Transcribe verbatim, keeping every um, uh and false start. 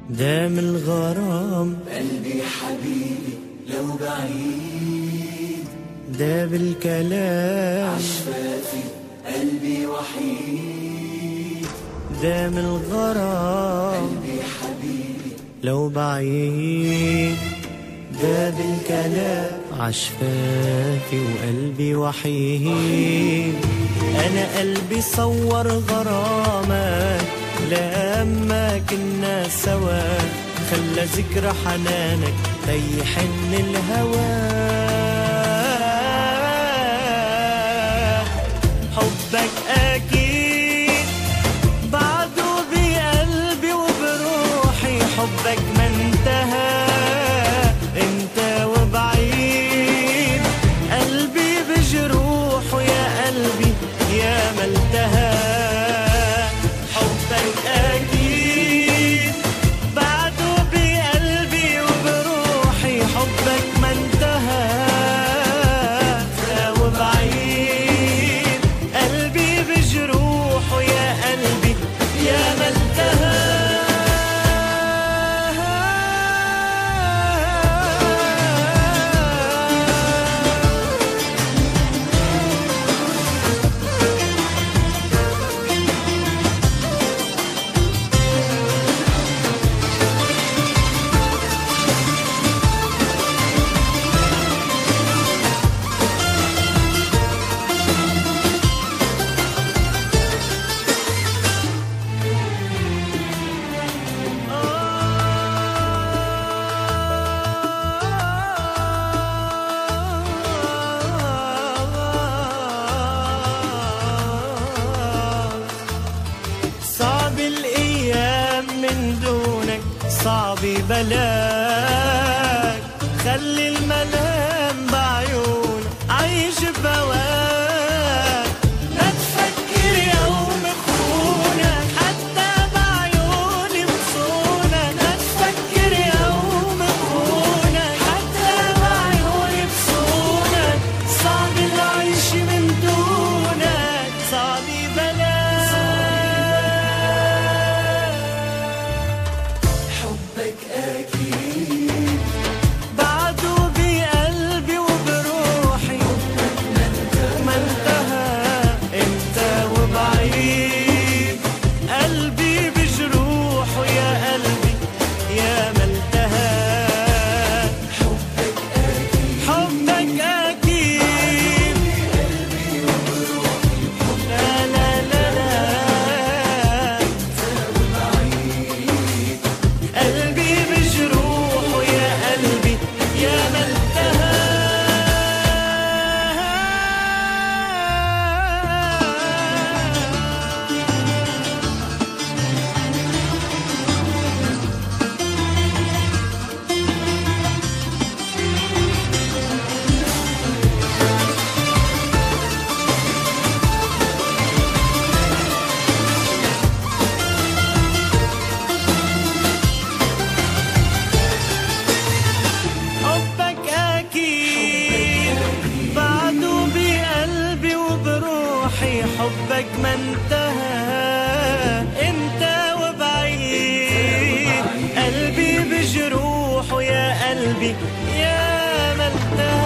دام الغرام قلبي حبيبي لو بعيد، داب الكلام عشفافي قلبي وحيد. دام الغرام قلبي حبيبي لو بعيد، داب الكلام عشفافي وقلبي وحيد. أنا قلبي صور غرامك لما كنا سوا، خلى ذكرى حنانك تيحن الهوى. حبك أكيد بعده بقلبي وبروحي، حبك ما انتهى انت وبعيد. قلبي بجروح ويا قلبي يا ما التهى. حبك أكيد بعده بقلبي وبروحي، حبك ما انتهى وبعيد. قلبي بجروح ويا قلبي يا ما التهى. صعب بلاك، خلي الملام بعيونك عايش بواك. لا تفكر يوم خونك حتى بعيوني بصونك. لا تفكر يوم خونك حتى بعيوني بصونك. صعب العيش من دونك، صعب بلاك. حبك ما انتهى انت وبعيد. قلبي بجروح ويا قلبي يا ما التهى.